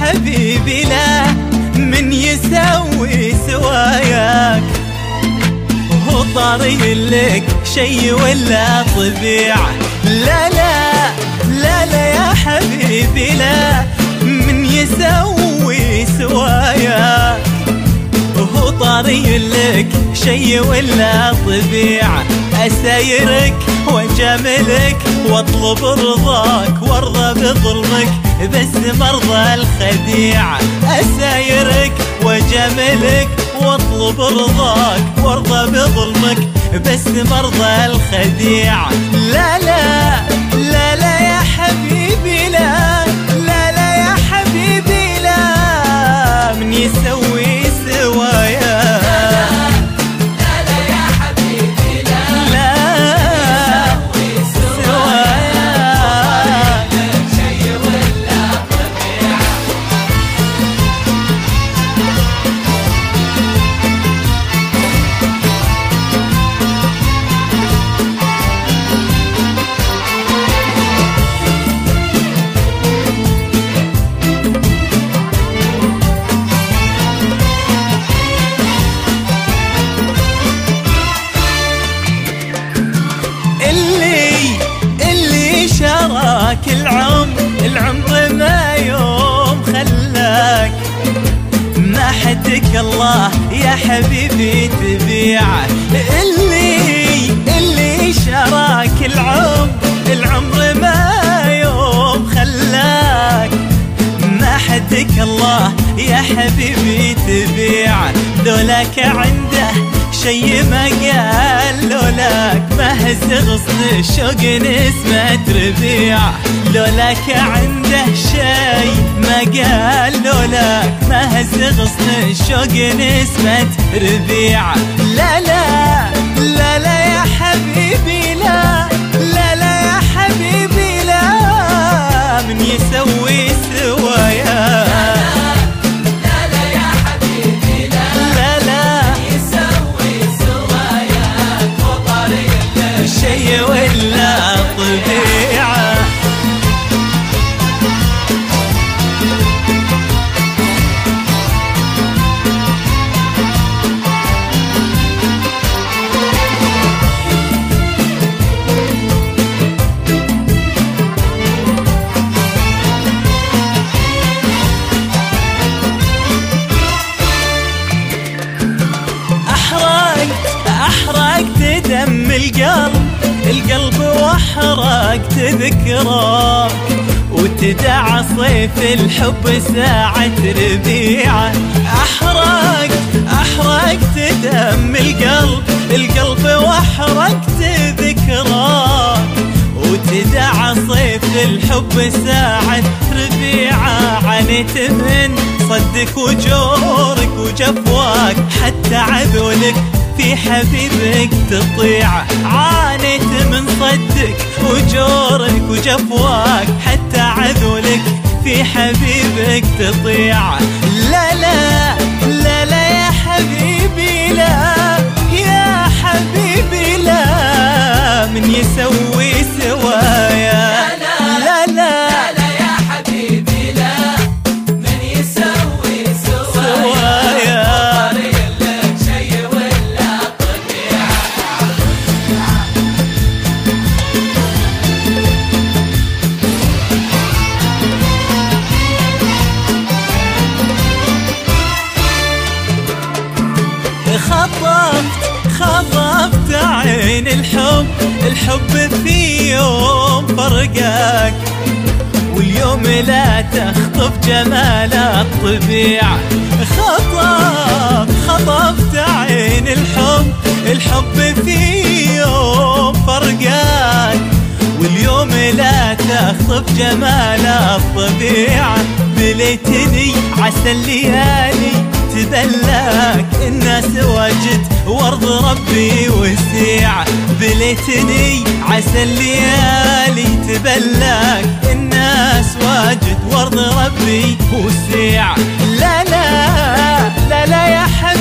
حبيبي لا من يسوي سواياك، هو طاري لك شي ولا طبيعة؟ لا لا لا لا يا حبيبي لا من يسوي سواياك، هو طاري لك شي ولا طبيعة؟ أسايرك وجملك واطلب رضاك وارضى بظلمك بس مرضى الخديعة. أسايرك وجملك واطلب رضاك وارضى بظلمك بس مرضى الخديعة. لا لا لا لا يا حبيبي لا لا لا يا حبيبي لا من يسوي سوايا. العمر ما يوم خلاك، ما حدك الله يا حبيبي تبيعه. اللي شراك العمر ما يوم خلاك، ما حدك الله يا حبيبي تبيعه. ذولاك عنده شي ما قال لولاك ما هز غصن الشوق نسمة ربيعة. لولاك عنده شي ما قال لولاك ما هز غصن الشوق نسمة ربيعة. لا لا لا لا يا حبيبي لا لا لا يا حبيبي لا من يسوي سوايا. شي ولا طبيعة؟ أحرقت دم القلب واحرقت ذكراك، وتدعى صيف الحب ساعة ربيعة. أحرقت دم القلب واحرقت ذكراك، وتدعى صيف الحب ساعة ربيعة. عانيت من صدك وجورك وجفواك حتى عذولك في حبيبك تطيع. عانيت من صدك وجورك وجفواك حتى عذولك في حبيبك تطيع. لا لا لا لا يا حبيبي لا يا حبيبي لا من يسوي سوايا. لا لا خطفت عين الحب في يوم فرقاك، واليوم لا تخطف جمال الطبيعة. خطفت عين الحب في يوم فرقاك، واليوم لا تخطف جمال الطبيعة. بليتني عسى الليالي تبلاك الناس واجد وارض ربي وسيعة. بليتني عسى الليالي تبلاك الناس واجد وارض ربي وسيعة. لا لا لا لا يا حبيبي